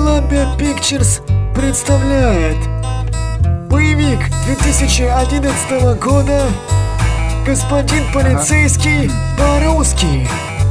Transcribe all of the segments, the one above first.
Columbia Pictures представляет боевик 2011 года «Господин полицейский» по-русски.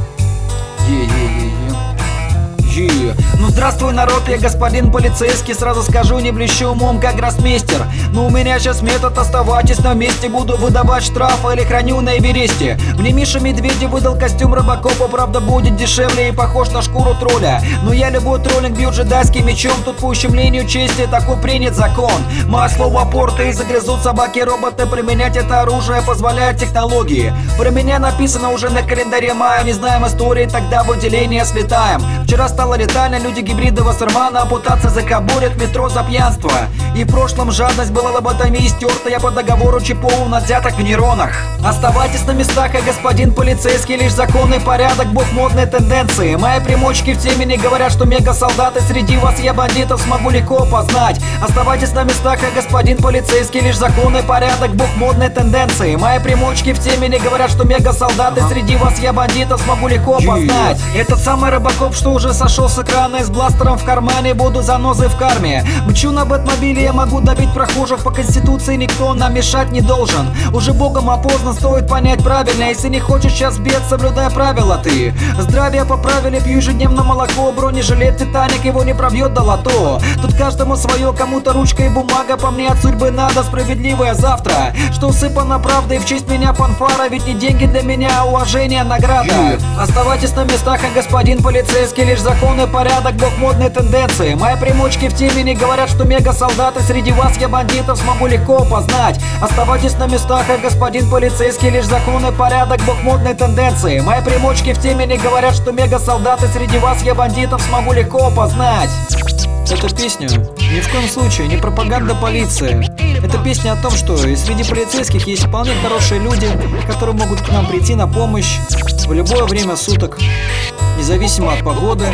Ну здравствуй, народ, я господин полицейский. Сразу скажу, не блещу умом, как гроссмейстер. Но у меня сейчас метод: оставайтесь на месте. Буду выдавать штрафы или храню на Эвересте. Мне Миша Медведев выдал костюм робокопа. Правда, будет дешевле и похож на шкуру тролля. Но я любой троллинг бью джедайским мечом. Тут по ущемлению чести такой принят закон. Мое слово порты и загрызут собаки роботы. Применять это оружие позволяет технологии. Про меня написано уже на календаре мая. Не знаем истории, тогда в отделение слетаем. Вчера стало летально, люди гибридного сармана. Ампутация закабурят в метро за пьянство. И в прошлом жадность была лоботомией стерта. Я по договору ЧПУ на взяток в нейронах. Оставайтесь на местах, а господин полицейский лишь законный порядок, бог модной тенденции. Мои примочки в теме не говорят, что мега-солдаты. Среди вас я бандитов смогу легко опознать. Оставайтесь на местах, а господин полицейский лишь законный порядок, бог модной тенденции. Мои примочки в теме не говорят, что мега-солдаты. Среди вас я бандитов смогу легко опознать. Этот самый робокоп, что уже сошел с экрана, и с бластером в кармане буду занозой в карме. Мчу на бэтмобиле, я могу добить прохожих. По конституции никто нам мешать не должен. Уже богом опознан, стоит понять правильно. Если не хочешь сейчас бед, соблюдай правила ты. Здравие поправили, пью ежедневно молоко. Бронежилет Титаник его не пробьет до лото. Тут каждому свое, кому-то ручка и бумага. По мне от судьбы надо справедливое завтра, что усыпано правдой, в честь меня фанфара. Ведь не деньги для меня, а уважение награда. Оставайтесь на местах, а господин полицейский лишь законный порядок, бог модной тенденции. Мои примочки в теме не говорят, что мега-солдаты. Среди вас я бандитов смогу легко опознать. Оставайтесь на местах, а господин полицейский лишь законный порядок, бог модной тенденции. Мои примочки в теме не говорят, что мега-солдаты. Среди вас я бандитов смогу легко опознать. Эта песня ни в коем случае не пропаганда полиции. Это песня о том, что и среди полицейских есть вполне хорошие люди, которые могут к нам прийти на помощь в любое время суток, независимо от погоды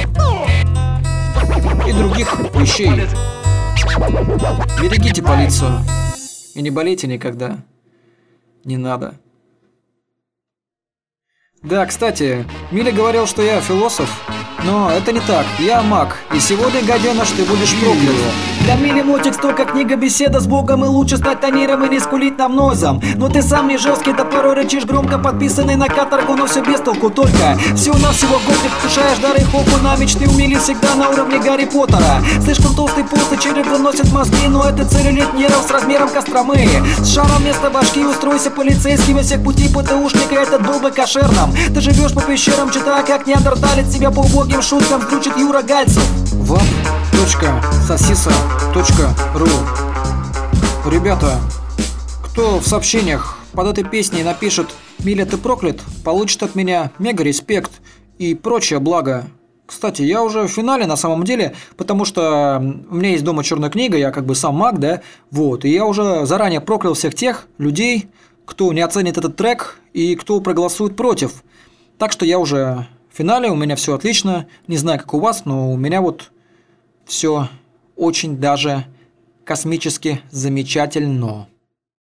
и других вещей. Берегите полицию и не болейте никогда. Не надо. Да, кстати, Миля говорил, что я философ, но это не так. Я маг, и сегодня, гаденыш, ты будешь проклят. Для Мили мотик только книга беседа с Богом, и лучше стать тониром и не скулить нам нозом. Но ты сам не жесткий, да порой рычишь громко, подписанный на каторгу, но все без толку. Только всего-навсего год ты вкушаешь дары хоку на мечты. У Мили всегда на уровне Гарри Поттера. Слишком толстый пост и череп выносит мозги, но это целлюлит нервов с размером Костромы. С шаром вместо башки устройся полицейским, и всех путей ПТУшника этот был бы кошерным. Ты живешь по пещерам, читая, как неандерталец себя по убогим шуткам включит Юра Гальцев. Vap.sosisa.ru. Ребята, кто в сообщениях под этой песней напишет «Миля, ты проклят», получит от меня мега-респект и прочее благо. Кстати, я уже в финале на самом деле, потому что у меня есть дома черная книга, я как бы сам маг, да, вот, и я уже заранее проклял всех тех людей, кто не оценит этот трек и кто проголосует против. Так что я уже в финале, у меня все отлично, не знаю, как у вас, но у меня вот все очень даже космически замечательно.